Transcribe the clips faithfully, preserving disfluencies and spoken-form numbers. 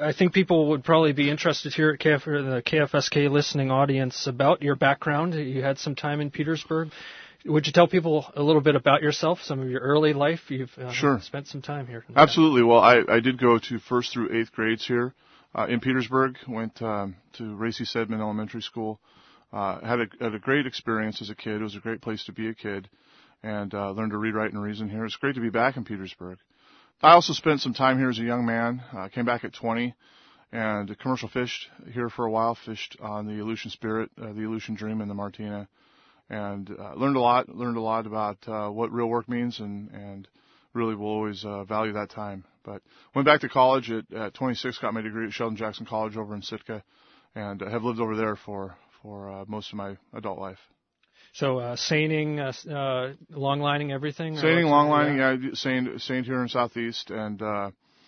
I think people would probably be interested here at K F, or the K F S K listening audience about your background. You had some time in Petersburg. Would you tell people a little bit about yourself, some of your early life? You've uh, sure. spent some time here. Absolutely. Well, I, I did go to first through eighth grades here uh, in Petersburg. Went um, to Ray C. Sedman Elementary School. Uh, had a had a great experience as a kid. It was a great place to be a kid, and uh, learned to read, write, and reason here. It's great to be back in Petersburg. I also spent some time here as a young man. I uh, came back at twenty, and commercial fished here for a while. Fished on the Aleutian Spirit, uh, the Aleutian Dream, and the Martina. And uh, learned a lot, learned a lot about uh, what real work means, and, and really will always uh, value that time. But went back to college at, at twenty-six, got my degree at Sheldon Jackson College over in Sitka, and uh, have lived over there for, for uh, most of my adult life. So uh, seining, uh, uh, long-lining everything? Seining, long-lining, yeah, yeah seined, seined here in Southeast, and uh,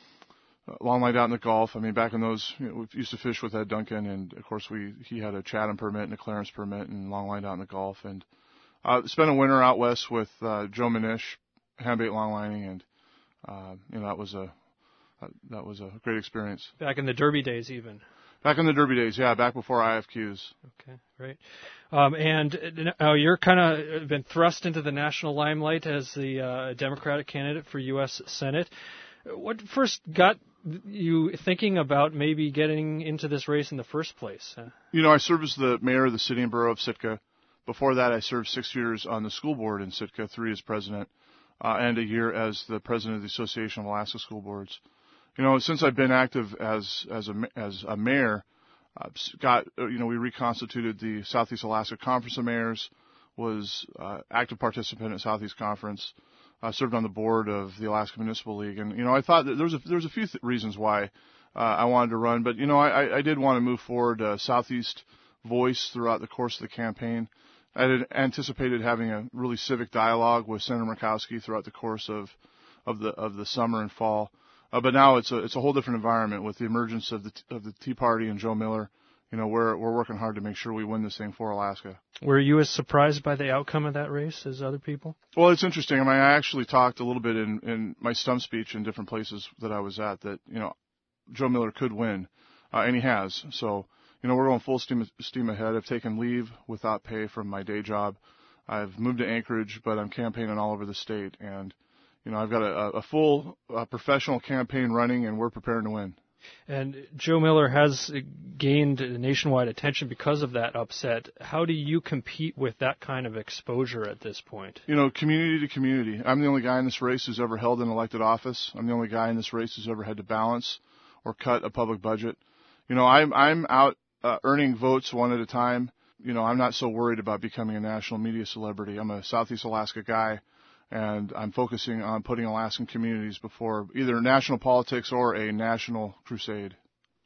long lined out in the Gulf. I mean, back in those, you know, we used to fish with Ed Duncan, and of course we he had a Chatham permit and a Clarence permit, and long lined out in the Gulf. And uh, spent a winter out west with uh, Joe Manish, handbait long lining, and uh, you know that was a uh, that was a great experience. Back in the Derby days, even. Back in the Derby days, yeah, back before I F Qs. Okay, great. Um, and uh, you're kind of been thrust into the national limelight as the uh, Democratic candidate for U S Senate. What first got you thinking about maybe getting into this race in the first place? You know, I served as the mayor of the city and borough of Sitka. Before that, I served six years on the school board in Sitka, three as president, uh, and a year as the president of the Association of Alaska School Boards. You know, since I've been active as as a as a mayor, uh, got you know we reconstituted the Southeast Alaska Conference of Mayors, was uh, active participant at Southeast Conference. I served on the board of the Alaska Municipal League, and you know I thought that there was a there was a few th- reasons why uh, I wanted to run, but you know I, I did want to move forward uh, Southeast voice throughout the course of the campaign. I had anticipated having a really civic dialogue with Senator Murkowski throughout the course of of the of the summer and fall, uh, but now it's a it's a whole different environment with the emergence of the of the Tea Party and Joe Miller. You know, we're we're working hard to make sure we win this thing for Alaska. Were you as surprised by the outcome of that race as other people? Well, it's interesting. I mean, I actually talked a little bit in, in my stump speech in different places that I was at that, you know, Joe Miller could win, uh, and he has. So, you know, we're going full steam, steam ahead. I've taken leave without pay from my day job. I've moved to Anchorage, but I'm campaigning all over the state. And, you know, I've got a, a full uh, professional campaign running, and we're preparing to win. And Joe Miller has gained nationwide attention because of that upset. How do you compete with that kind of exposure at this point? You know, community to community. I'm the only guy in this race who's ever held an elected office. I'm the only guy in this race who's ever had to balance or cut a public budget. You know, I'm I'm out uh, earning votes one at a time. You know, I'm not so worried about becoming a national media celebrity. I'm a Southeast Alaska guy, and I'm focusing on putting Alaskan communities before either national politics or a national crusade.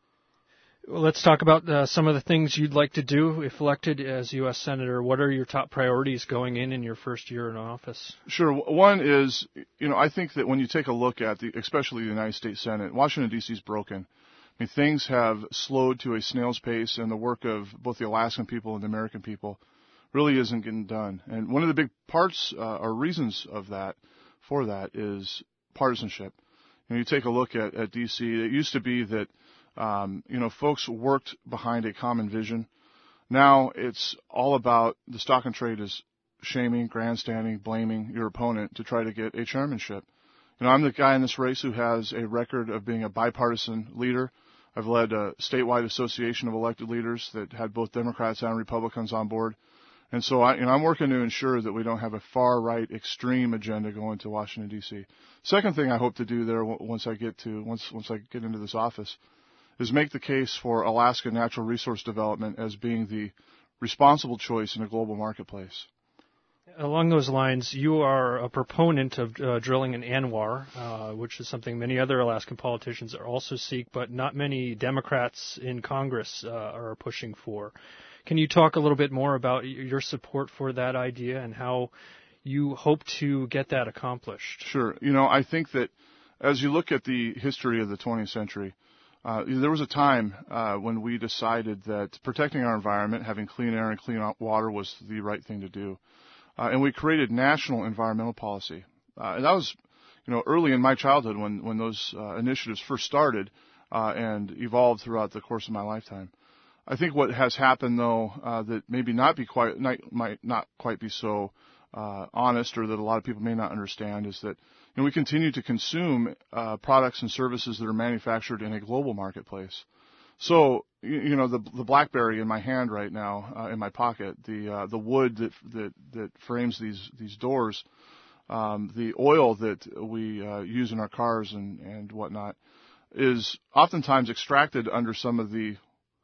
Well, let's talk about uh, some of the things you'd like to do if elected as U S Senator. What are your top priorities going in in your first year in office? Sure. One is, you know, I think that when you take a look at the, especially the United States Senate, Washington, D C is broken. I mean, things have slowed to a snail's pace, and the work of both the Alaskan people and the American people really isn't getting done. And one of the big parts uh, or reasons of that, for that, is partisanship. You know, you take a look at, at D C, it used to be that, um, you know, folks worked behind a common vision. Now it's all about the stock and trade is shaming, grandstanding, blaming your opponent to try to get a chairmanship. You know, I'm the guy in this race who has a record of being a bipartisan leader. I've led a statewide association of elected leaders that had both Democrats and Republicans on board. And so I, you know, I'm working to ensure that we don't have a far-right extreme agenda going to Washington, D C. Second thing I hope to do there once I get to, once, once I get into this office is make the case for Alaska natural resource development as being the responsible choice in a global marketplace. Along those lines, you are a proponent of uh, drilling in ANWR, uh, which is something many other Alaskan politicians are also seek, but not many Democrats in Congress uh, are pushing for. Can you talk a little bit more about your support for that idea and how you hope to get that accomplished? Sure. You know, I think that as you look at the history of the twentieth century, uh, there was a time uh, when we decided that protecting our environment, having clean air and clean water was the right thing to do. Uh, and we created national environmental policy. Uh, and that was, you know, early in my childhood when, when those uh, initiatives first started. uh, and evolved throughout the course of my lifetime. I think what has happened, though, uh, that maybe not be quite, not, might not quite be so uh, honest, or that a lot of people may not understand, is that you know, we continue to consume uh, products and services that are manufactured in a global marketplace. So, you, you know, the the BlackBerry in my hand right now, uh, in my pocket, the uh, the wood that that that frames these these doors, um, the oil that we uh, use in our cars and and whatnot, is oftentimes extracted under some of the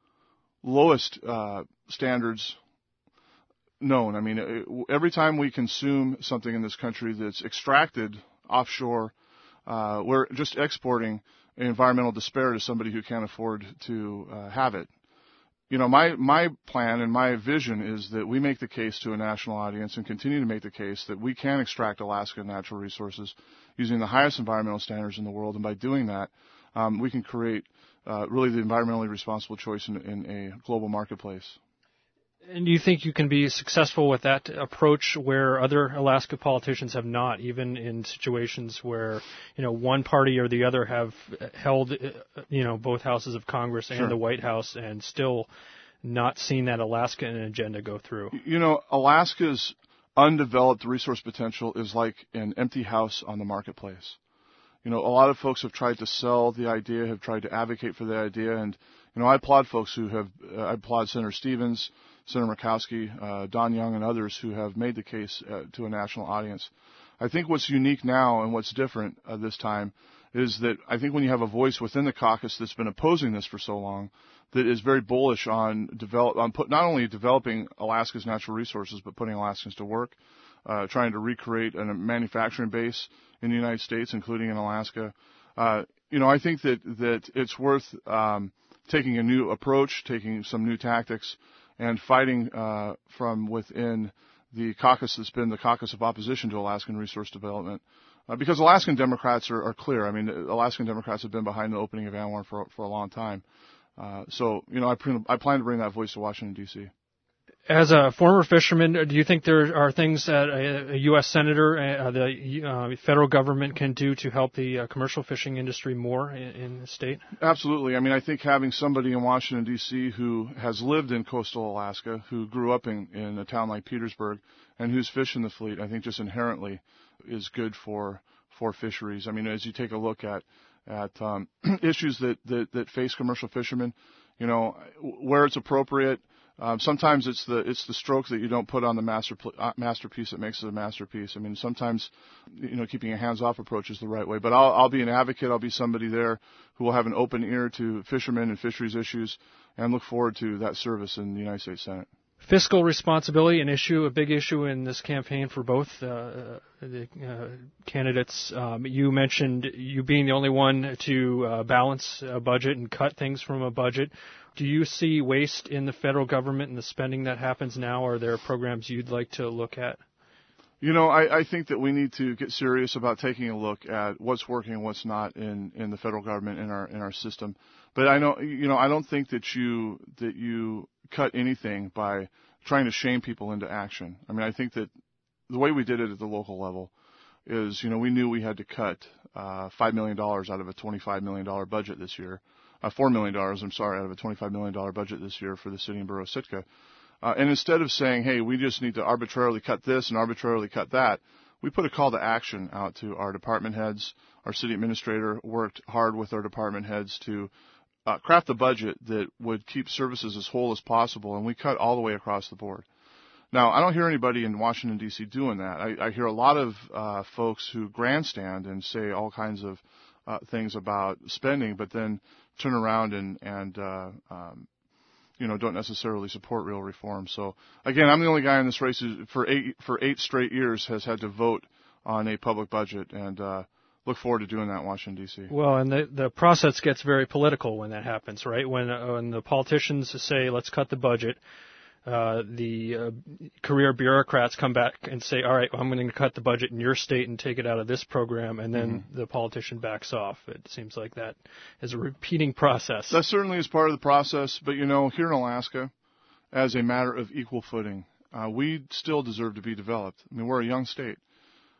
lowest uh, standards known. I mean, it, every time we consume something in this country that's extracted offshore, uh, we're just exporting environmental despair to somebody who can't afford to uh, have it. You know, my my plan and my vision is that we make the case to a national audience and continue to make the case that we can extract Alaska natural resources using the highest environmental standards in the world, and by doing that, um, we can create Uh, really the environmentally responsible choice in, in a global marketplace. And do you think you can be successful with that approach where other Alaska politicians have not, even in situations where, you know, one party or the other have held, you know, both houses of Congress and Sure. the White House and still not seen that Alaskan agenda go through? You know, Alaska's undeveloped resource potential is like an empty house on the marketplace. You know, a lot of folks have tried to sell the idea, have tried to advocate for the idea, and, you know, I applaud folks who have, uh, I applaud Senator Stevens, Senator Murkowski, uh, Don Young, and others who have made the case uh, to a national audience. I think what's unique now and what's different uh, this time is that I think when you have a voice within the caucus that's been opposing this for so long, that is very bullish on develop, on put, not only developing Alaska's natural resources, but putting Alaskans to work, uh, trying to recreate a manufacturing base in the United States, including in Alaska. Uh, you know, I think that, that it's worth um, taking a new approach, taking some new tactics, and fighting uh, from within the caucus that's been the caucus of opposition to Alaskan resource development. Uh, because Alaskan Democrats are, are clear. I mean, Alaskan Democrats have been behind the opening of ANWR for, for a long time. Uh, so, you know, I, pre- I plan to bring that voice to Washington, D C As a former fisherman, do you think there are things that a, a U S senator, uh, the uh, federal government can do to help the uh, commercial fishing industry more in, in the state? Absolutely. I mean, I think having somebody in Washington, D C who has lived in coastal Alaska, who grew up in, in a town like Petersburg, and who's fished in the fleet, I think just inherently is good for for fisheries. I mean, as you take a look at at um, issues that, that, that face commercial fishermen, you know, where it's appropriate. Um, sometimes it's the it's the stroke that you don't put on the master uh, masterpiece that makes it a masterpiece. I mean, sometimes, you know, keeping a hands-off approach is the right way. But I'll I'll be an advocate. I'll be somebody there who will have an open ear to fishermen and fisheries issues, and look forward to that service in the United States Senate. Fiscal responsibility, an issue, a big issue in this campaign for both uh, the uh, candidates. Um, you mentioned you being the only one to uh, balance a budget and cut things from a budget. Do you see waste in the federal government and the spending that happens now? Are there programs you'd like to look at? You know, I, I think that we need to get serious about taking a look at what's working and what's not in, in the federal government, in our in our system. But I know, you know, I don't think that you that you cut anything by trying to shame people into action. I mean, I think that the way we did it at the local level is, you know, we knew we had to cut uh, five million dollars out of a twenty-five million dollars budget this year. Uh, four million dollars, I'm sorry, out of a twenty-five million dollars budget this year for the city and borough of Sitka. Uh, and instead of saying, hey, we just need to arbitrarily cut this and arbitrarily cut that, we put a call to action out to our department heads. Our city administrator worked hard with our department heads to uh, craft a budget that would keep services as whole as possible, and we cut all the way across the board. Now, I don't hear anybody in Washington, D C doing that. I, I hear a lot of uh, folks who grandstand and say all kinds of uh, things about spending, but then turn around and, and uh, um, you know, don't necessarily support real reform. So again, I'm the only guy in this race who for eight for eight straight years has had to vote on a public budget, and uh, look forward to doing that in Washington, D C. Well, and the the process gets very political when that happens, right? When uh, when the politicians say, let's cut the budget, uh, the uh, career bureaucrats come back and say, all right, well, I'm going to cut the budget in your state and take it out of this program, and then mm-hmm. the politician backs off. It seems like that is a repeating process. That certainly is part of the process, but, you know, here in Alaska, as a matter of equal footing, uh, we still deserve to be developed. I mean, we're a young state.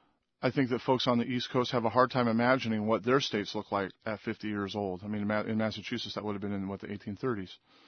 I think that folks on the East Coast have a hard time imagining what their states look like at fifty years old. I mean, in Massachusetts, that would have been in, what, the eighteen thirties.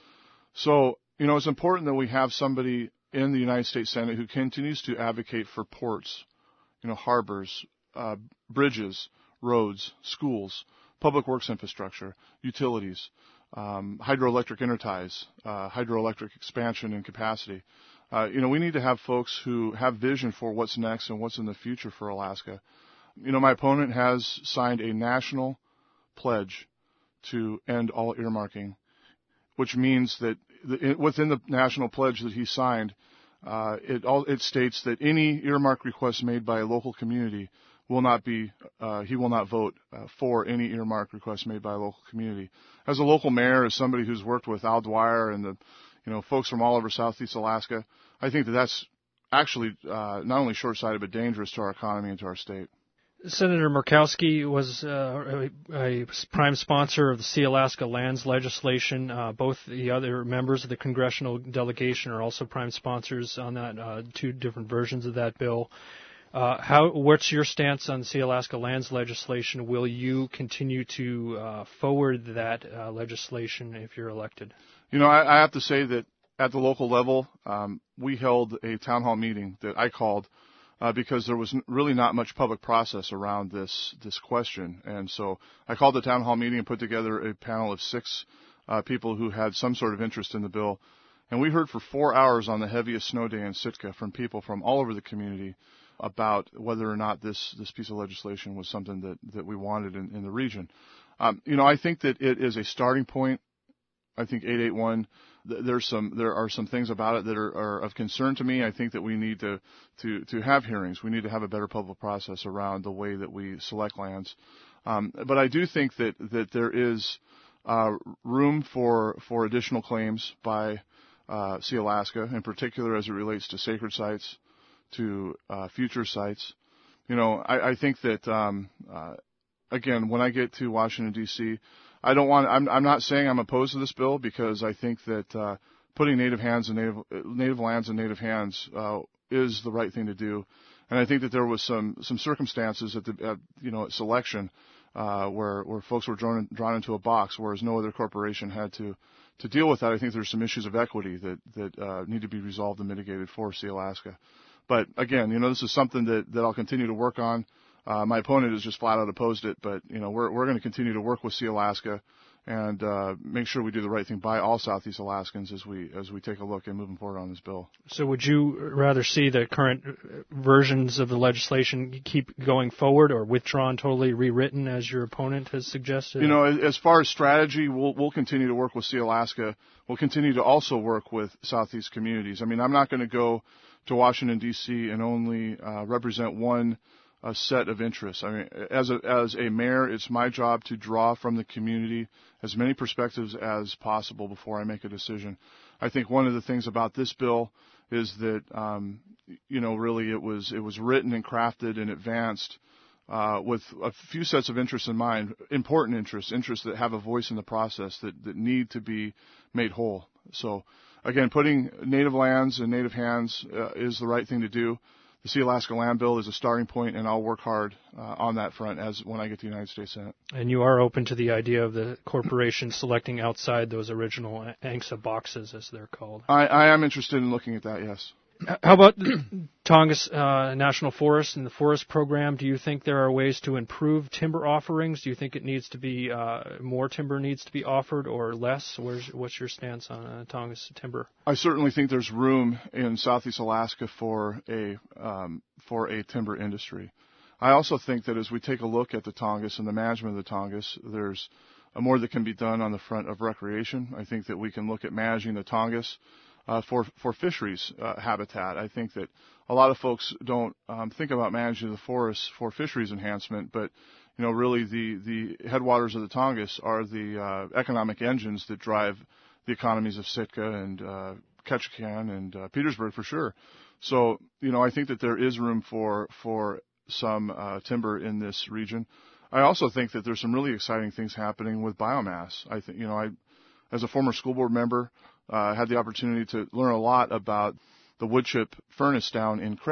So, you know, it's important that we have somebody in the United States Senate who continues to advocate for ports, you know, harbors, uh, bridges, roads, schools, public works infrastructure, utilities, um, hydroelectric interties, uh, hydroelectric expansion and capacity. Uh, you know, we need to have folks who have vision for what's next and what's in the future for Alaska. You know, my opponent has signed a national pledge to end all earmarking, which means that the, within the national pledge that he signed, uh, it, all, it states that any earmark request made by a local community will not be, uh, he will not vote uh, for any earmark request made by a local community. As a local mayor, as somebody who's worked with Al Dwyer and the you know, folks from all over Southeast Alaska, I think that that's actually uh, not only short-sighted but dangerous to our economy and to our state. Senator Murkowski was uh, a, a prime sponsor of the Sealaska lands legislation. Uh, both the other members of the congressional delegation are also prime sponsors on that, uh, two different versions of that bill. Uh, how, what's your stance on the Sealaska lands legislation? Will you continue to uh, forward that uh, legislation if you're elected? You know, I, I have to say that at the local level, um, we held a town hall meeting that I called uh, because there was really not much public process around this this question. And so I called the town hall meeting and put together a panel of six uh, people who had some sort of interest in the bill. And we heard for four hours on the heaviest snow day in Sitka from people from all over the community about whether or not this, this piece of legislation was something that, that we wanted in, in the region. Um, you know, I think that it is a starting point. I think eight eighty-one, there's some, there are some things about it that are, are of concern to me. I think that we need to, to, to have hearings. We need to have a better public process around the way that we select lands. Um, but I do think that, that there is, uh, room for, for additional claims by, uh, Sealaska, in particular as it relates to sacred sites, to, uh, future sites. You know, I, I think that, um, uh, again, when I get to Washington, D C, I don't want. I'm, I'm not saying I'm opposed to this bill because I think that uh, putting native hands and native native lands in native hands uh, is the right thing to do, and I think that there was some some circumstances at the at, you know at selection uh, where where folks were drawn drawn into a box, whereas no other corporation had to to deal with that. I think there's some issues of equity that that uh, need to be resolved and mitigated for Sealaska. But again, you know, this is something that that I'll continue to work on. Uh, my opponent has just flat out opposed it, but you know we're we're going to continue to work with Sealaska and uh, make sure we do the right thing by all Southeast Alaskans as we as we take a look and moving forward on this bill. So, would you rather see the current versions of the legislation keep going forward, or withdrawn, totally rewritten, as your opponent has suggested? You know, as far as strategy, we'll we'll continue to work with Sealaska. We'll continue to also work with Southeast communities. I mean, I'm not going to go to Washington D C and only uh, represent one. A set of interests. I mean, as a, as a mayor, it's my job to draw from the community as many perspectives as possible before I make a decision. I think one of the things about this bill is that, um, you know, really it was it was written and crafted and advanced uh, with a few sets of interests in mind, important interests, interests that have a voice in the process that, that need to be made whole. So, again, putting native lands in native hands uh, is the right thing to do. The Sealaska Land Bill is a starting point, and I'll work hard uh, on that front as when I get to the United States Senate. And you are open to the idea of the corporation selecting outside those original A N C S A boxes, as they're called? I, I am interested in looking at that, yes. How about Tongass uh, National Forest and the forest program? Do you think there are ways to improve timber offerings? Do you think it needs to be uh, more timber needs to be offered or less? Where's, what's your stance on uh, Tongass timber? I certainly think there's room in Southeast Alaska for a um, for a timber industry. I also think that as we take a look at the Tongass and the management of the Tongass, there's more that can be done on the front of recreation. I think that we can look at managing the Tongass Uh, for for fisheries uh, habitat. I think that a lot of folks don't um, think about managing the forests for fisheries enhancement, but you know, really the the headwaters of the Tongass are the uh, economic engines that drive the economies of Sitka and uh, Ketchikan and uh, Petersburg for sure. So you know, I think that there is room for for some uh, timber in this region. I also think that there's some really exciting things happening with biomass. I think you know, I as a former school board member. I uh, had the opportunity to learn a lot about the wood chip furnace down in Craig.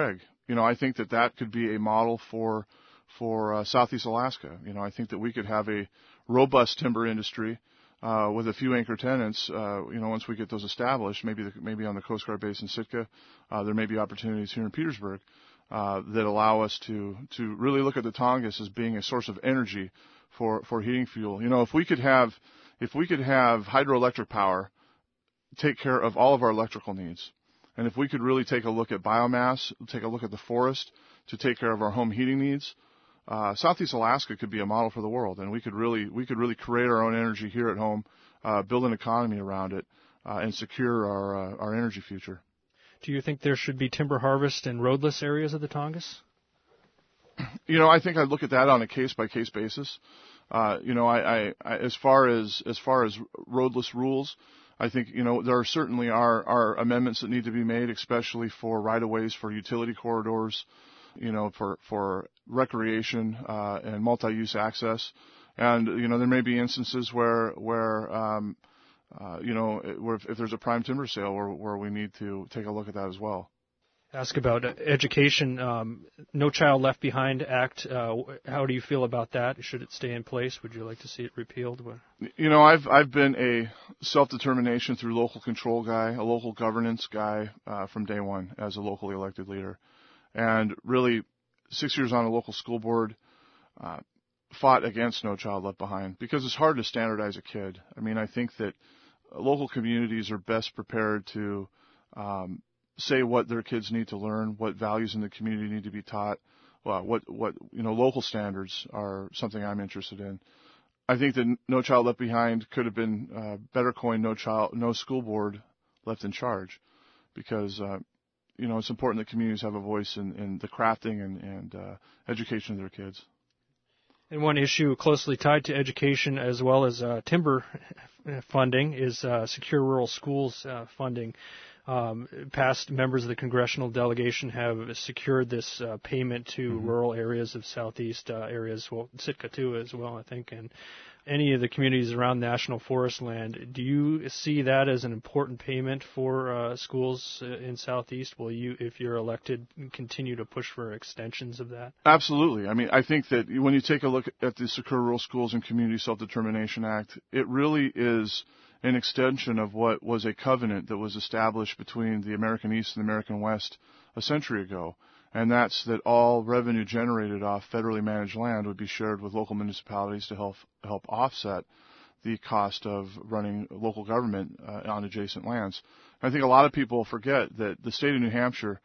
you know, I think that that could be a model for for uh, Southeast Alaska. You know, I think that we could have a robust timber industry uh, with a few anchor tenants. Uh, you know, once we get those established, maybe the, maybe on the Coast Guard base in Sitka, uh, there may be opportunities here in Petersburg uh, that allow us to to really look at the Tongass as being a source of energy for for heating fuel. You know, if we could have if we could have hydroelectric power take care of all of our electrical needs, and if we could really take a look at biomass, take a look at the forest to take care of our home heating needs, uh, Southeast Alaska could be a model for the world, and we could really we could really create our own energy here at home, uh, build an economy around it, uh, and secure our uh, our energy future. Do you think there should be timber harvest in roadless areas of the Tongass? You know, I think I'd look at that on a case by case basis. Uh, you know, I, I, I as far as as far as roadless rules, I think, you know, there certainly are, are amendments that need to be made, especially for right-of-ways, for utility corridors, you know, for, for recreation uh, and multi-use access. And, you know, there may be instances where, where um, uh, you know, where if, if there's a prime timber sale where, where we need to take a look at that as well. Ask about education. Um, No Child Left Behind Act. Uh, how do you feel about that? Should it stay in place? Would you like to see it repealed? You know, I've I've been a self-determination through local control guy, a local governance guy uh, from day one as a locally elected leader, and really six years on a local school board, uh, fought against No Child Left Behind because it's hard to standardize a kid. I mean, I think that local communities are best prepared to um, say what their kids need to learn, what values in the community need to be taught, well, what, what, you know, local standards are something I'm interested in. I think that No Child Left Behind could have been uh, better coined No Child, No School Board Left in Charge, because, uh, you know, it's important that communities have a voice in, in the crafting and, and uh, education of their kids. And one issue closely tied to education as well as uh, timber funding is uh, Secure Rural Schools uh, funding. Um, past members of the congressional delegation have secured this uh, payment to mm-hmm. rural areas of southeast uh, areas, well, Sitka too as well, I think, and any of the communities around national forest land. Do you see that as an important payment for uh, schools in southeast? Will you, if you're elected, continue to push for extensions of that? Absolutely. I mean, I think that when you take a look at the Secure Rural Schools and Community Self-Determination Act, it really is an extension of what was a covenant that was established between the American East and the American West a century ago. And that's that all revenue generated off federally managed land would be shared with local municipalities to help help offset the cost of running local government uh, on adjacent lands. I think a lot of people forget that the state of New Hampshire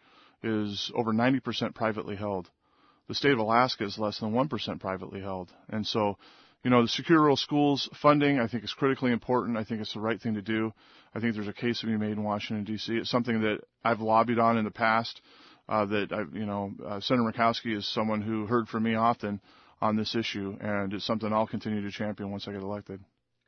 is over ninety percent privately held. The state of Alaska is less than one percent privately held. And so, you know, the Secure Rural Schools funding, I think, is critically important. I think it's the right thing to do. I think there's a case to be made in Washington, D C It's something that I've lobbied on in the past, uh, that, I, you know, uh, Senator Murkowski is someone who heard from me often on this issue, and it's something I'll continue to champion once I get elected.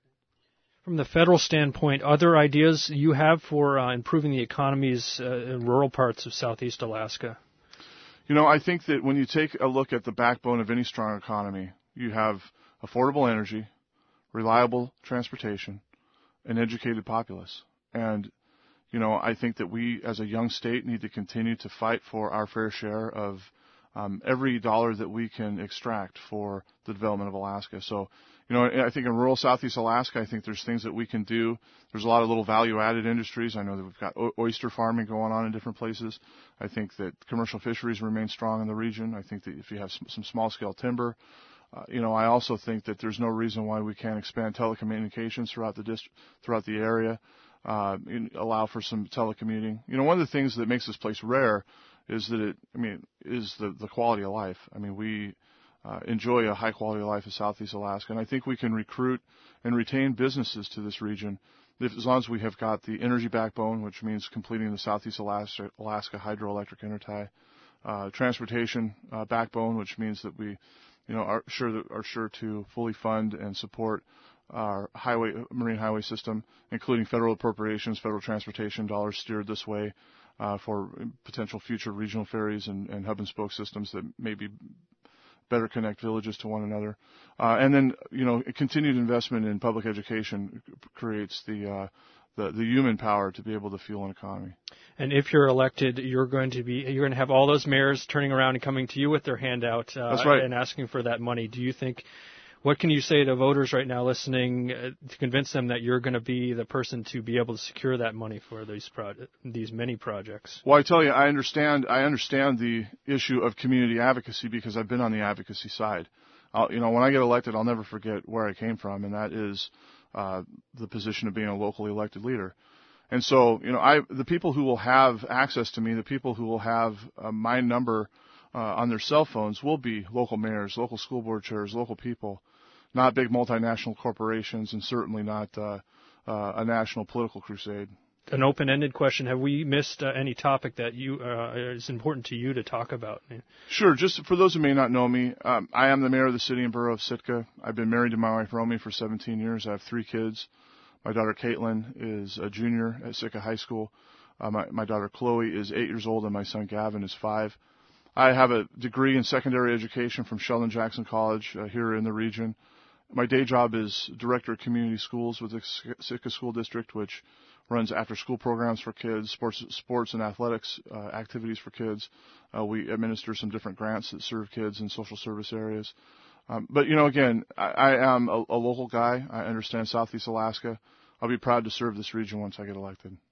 From the federal standpoint, other ideas you have for uh, improving the economies uh, in rural parts of southeast Alaska? You know, I think that when you take a look at the backbone of any strong economy, you have affordable energy, reliable transportation, an educated populace. And, you know, I think that we as a young state need to continue to fight for our fair share of um, every dollar that we can extract for the development of Alaska. So, you know, I think in rural southeast Alaska, I think there's things that we can do. There's a lot of little value-added industries. I know that we've got oyster farming going on in different places. I think that commercial fisheries remain strong in the region. I think that if you have some, some small-scale timber, Uh, you know, I also think that there's no reason why we can't expand telecommunications throughout the dist- throughout the area, uh, and allow for some telecommuting. You know, one of the things that makes this place rare is that it, I mean, is the, the quality of life. I mean, we uh, enjoy a high quality of life in Southeast Alaska, and I think we can recruit and retain businesses to this region if, as long as we have got the energy backbone, which means completing the Southeast Alaska, Alaska hydroelectric intertie, uh, transportation uh, backbone, which means that we you know, are sure are sure to fully fund and support our highway, marine highway system, including federal appropriations, federal transportation dollars steered this way uh, for potential future regional ferries and, and hub and spoke systems that maybe better connect villages to one another. Uh, and then, you know, continued investment in public education creates the uh, the, the human power to be able to fuel an economy. And if you're elected, you're going to be you're going to have all those mayors turning around and coming to you with their handout uh, That's right. and asking for that money. Do you think? What can you say to voters right now listening uh, to convince them that you're going to be the person to be able to secure that money for these pro- these many projects? Well, I tell you, I understand. I understand the issue of community advocacy because I've been on the advocacy side. I'll, you know, when I get elected, I'll never forget where I came from, and that is uh, the position of being a locally elected leader. And so, you know, I the people who will have access to me, the people who will have uh, my number uh, on their cell phones, will be local mayors, local school board chairs, local people. Not big multinational corporations, and certainly not uh, uh, a national political crusade. An open-ended question: have we missed uh, any topic that you uh, is important to you to talk about? Sure. Just for those who may not know me, um, I am the mayor of the city and borough of Sitka. I've been married to my wife Romy for seventeen years. I have three kids. My daughter Caitlin is a junior at Sitka High School. Uh, my, my daughter Chloe is eight years old, and my son Gavin is five. I have a degree in secondary education from Sheldon Jackson College uh, here in the region. My day job is Director of Community Schools with the Sitka School District, which runs after-school programs for kids, sports, sports and athletics uh, activities for kids. Uh, we administer some different grants that serve kids in social service areas. Um, but, you know, again, I, I am a, a local guy. I understand Southeast Alaska. I'll be proud to serve this region once I get elected.